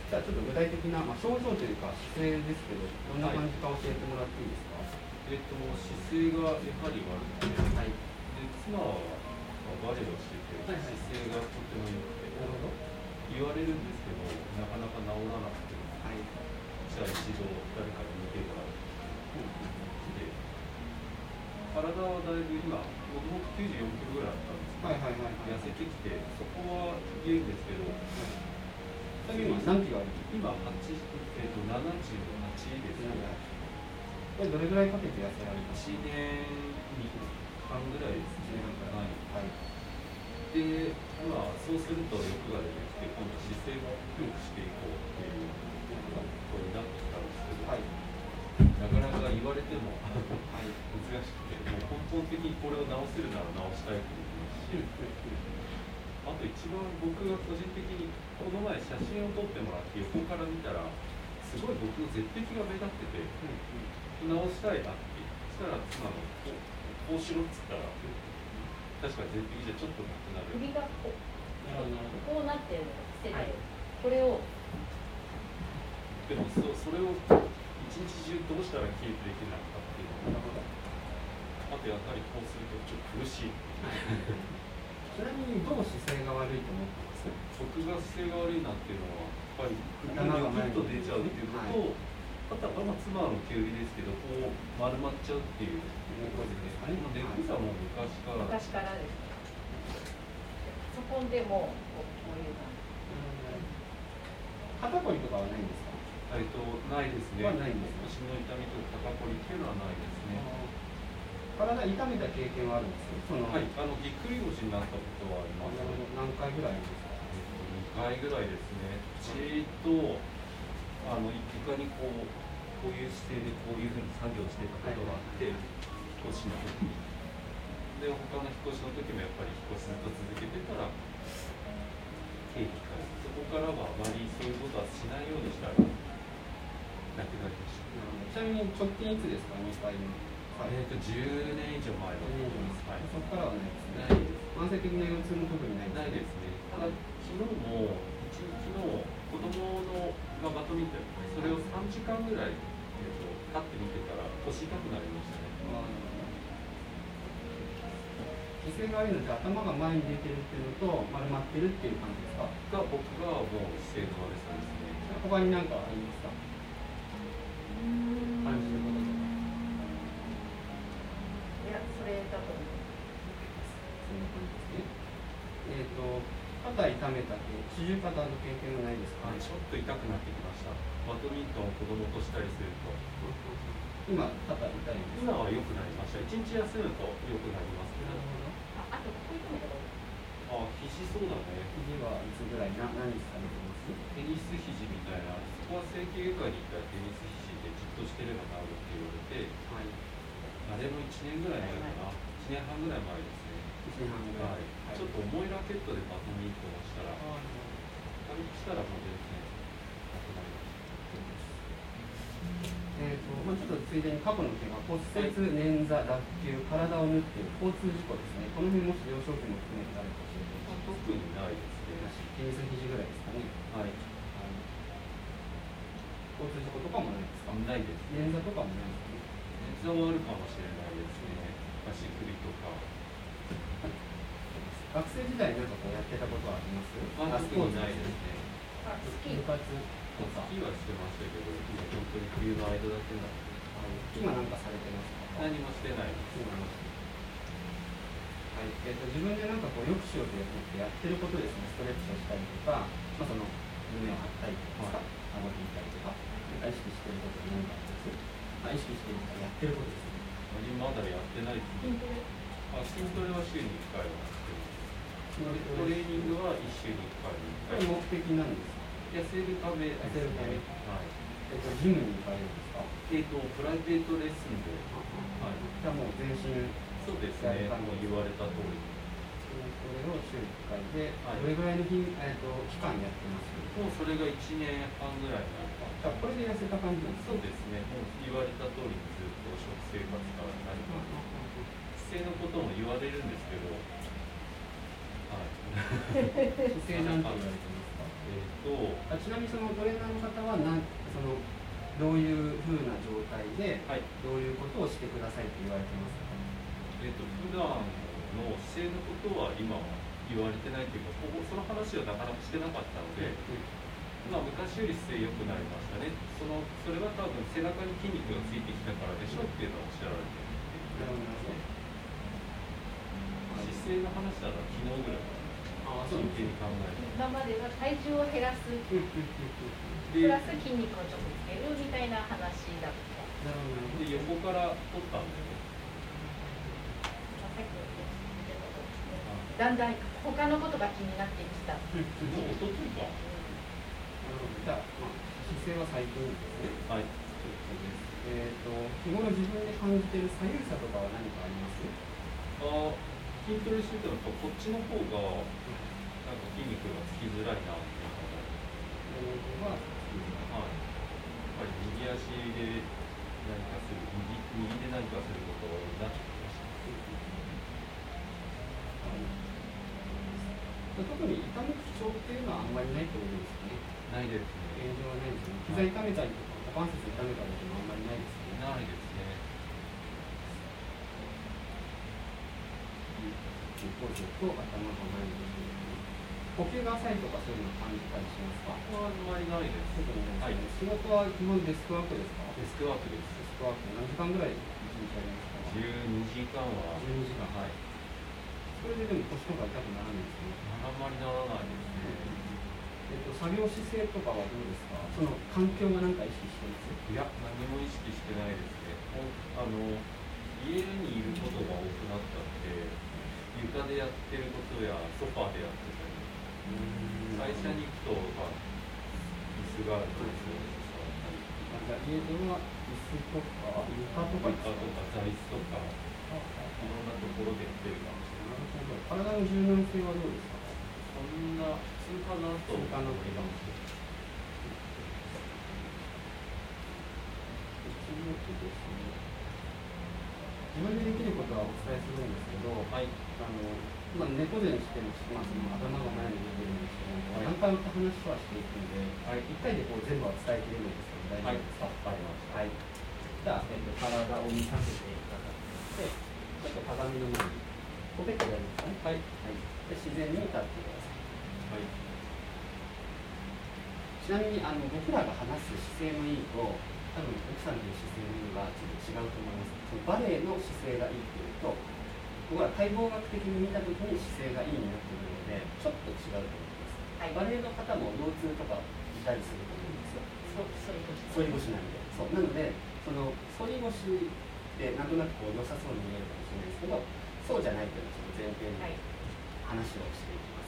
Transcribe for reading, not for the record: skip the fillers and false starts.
じゃあちょっと具体的な、症状というか姿勢ですけど、どんな感じか教えてもらっていいですか？ 姿勢がやはり悪くて、 はい、 で妻はバレエをしてて、姿勢がとても良くて、 なるほど。 言われるんですけど、なかなか治らなくて、 はい、 じゃあ一度誰かに見てもらうってで、体はだいぶ今、もともと94キロぐらいあったんですけど、痩せてきて、そこは言うんですけど、 今何キロある？ 今78ですね。 これどれぐらいかけて痩せられた ？1年半ぐらいですね。 はい。 で、そうすると欲が出てきて、今度姿勢も良くしていこうっていうことになってきたんですけど、なかなか言われても難しくて、もう根本的にこれを直せるなら直したいと思いますし、あと一番僕が個人的にこの前写真を撮ってもらって横から見たら、すごい僕の絶壁が目立ってて、直したいなって。そしたら妻のこうしろっつったら、確かに絶壁じゃちょっとなくなる。 首がこうなってるのをしてて、これをでもそれを一日中どうしたらキープできるのかっていうのが、あとやはりこうするとちょっと苦しい。 ちなみにどう姿勢が悪いと思ってます？ 僕が姿勢が悪いなっていうのは、やっぱり首がニョキッと出ちゃうっていうのと、あとは妻の毛売りですけど、こう丸まっちゃうっていう猫背ですかね。猫背はもう昔からです。 そこでもこういう感じ。 肩こりとかはないんですか？ ないですね。 ないんです。 腰の痛みとか肩こりっていうのはないですね。 体痛めた経験はあるんですよ。 はい、ぎっくり腰になったことはあります。 何回ぐらいですか ？2回ぐらいですね。床にこういう姿勢でこういうふうに作業してたことがあって、引っ越しの時に。で、他の引っ越しの時もやっぱり引っ越しずっと続けてたら、経費から、そこからはあまりそういうことはしないようにしたら、なくなりました。 ちなみに直近いつですか？2回目。 10年以上前だと思います。 そこからはないですね。慢性的な腰痛も特にないですね。ただ、昨日子供のバドミントン、それを3時間ぐらい、立って見てたら腰痛くなりましたね。 姿勢が悪いので頭が前に出てるっていうのと丸まってるっていう感じですか？ 僕がもう姿勢の悪さですね。 他に何かありますか？感じることとか。 いや、それだと思う。 そんな感じですね。肩痛めたり、四十肩の経験はないですか？ ちょっと痛くなってきました。バドミントンを子供としたりすると。 今、肩痛いです。 今は良くなりました。1日休むと良くなりますけど。 あと、ここ痛めたこと？ 肘そうだね。 肘はいつぐらい何されてます？ テニス肘みたいな。そこは整形外科に行ったらテニス肘でじっとしてれば治るって言われて、あれも1年ぐらい前かな。1年半ぐらい前ですね。 1年半ぐらい。 ちょっと重いラケットでバドミントンをしたら、軽くしたらもう全然なくなりました。 ちょっとついでに過去の件は骨折、捻挫、脱臼、体を縫っている交通事故ですね。この辺もし幼少期も含めて誰か教えてほしい。 特にないですね。 テニス肘ぐらいですかね。交通事故とかもないですか？ ないです。 捻挫とかもないですね。 捻挫はあるかもしれないですね。足首とか。 学生時代に何かこうやってたことはあります？ スポーツないですね。 スキー部活とか。 スキーはしてましたけど、今本当に冬の間だけなので。 今なんかされてますか？ 何もしてないです。 自分でなんかこうよくしようと思ってやってることですね。ストレッチをしたりとか、その胸を張ったりとか、顎を引いたりとか、意識してることは何かあります？意識してるとかやってることですね。 まだやってないです。筋トレは週に1回はやってます。トレーニングは1週に1回。 これ目的なんですか？ 痩せるためですね。 ジムに行かれるんですか？ プライベートレッスンで。 じゃあもう全身。 そうですね。もう言われた通り。 それを週1回で、どれぐらいの期間やってます？ もうそれが1年半ぐらいになるか。 じゃあこれで痩せた感じなんですか？ そうですね。もう言われた通りにずっと食生活から何か。姿勢のことも言われるんですけど。 姿勢なんて言われてますか？ ちなみにそのトレーナーの方はどういうふうな状態で、どういうことをしてくださいって言われてますか？ 普段の姿勢のことは今は言われてないというか、その話はなかなかしてなかったので、昔より姿勢良くなりましたね。それは多分背中に筋肉がついてきたからでしょっていうのはおっしゃられてる。姿勢の話なら昨日ぐらい真剣に考えて。 今までは体重を減らすプラス筋肉をちょっとつけるみたいな話だった。 で横から取ったんですね。 だんだん他のことが気になってきた。 もうおとといか。 じゃあ、姿勢は最近ですね。 はい。 日頃自分で感じている左右差とかは何かあります？ 筋トレしてたらこっちの方がなんか筋肉がつきづらいなっていうのが。はい。やっぱり右足で何かする、右で何かすることが多いなって思いました。 特に痛む不調っていうのはあんまりないってことですね。 ないですね。 現状はないですね。膝痛めたりとか、股関節痛めたりとかあんまりないですね。 ないですね。 ポーズと頭が前に出て呼吸が浅いとかそういうの感じたりしますか？ あんまりないです。 特にないですね。仕事は基本デスクワークですか？ デスクワークです。 デスクワーク何時間ぐらい一日やりますか ？12時間は。 12時間。はい。それででも腰とか痛くならないですね。 あんまりならないですね。 作業姿勢とかはどうですか？その環境が何か意識してます？ いや、何も意識してないですね。家にいることが多くなったので、床でやってることやソファーでやってたり、会社に行くと椅子があるとそうですか。 じゃあ家では椅子とか床とか座椅子とか、いろんなところでやってるかもしれない。 体の柔軟性はどうですか？ そんな普通かなと思います。 自分でできることはお伝えするんですけど、猫背にしても、その頭が前に出てるんですけど、何回も話はしていくので、1回で全部は伝えきれないんですけど、大丈夫ですか？わかりました。はい。じゃあ、体を見させていただいて、ちょっと鏡の前に、ポケットやりますかね。はい。で自然に立ってください。 はい。 ちなみに僕らが話す姿勢のいいと、多分奥さんの姿勢のいいのがちょっと違うと思います。そのバレエの姿勢がいいっていうと、僕ら解剖学的に見たときに姿勢がいいになってくるので、ちょっと違うと思います。バレエの方も腰痛とかいたりすると思うんですよ。反り腰なんで。そうなので、その反り腰でなんとなく良さそうに見えるかもしれないですけど、そうじゃないというのをちょっと前提に話をしていきます。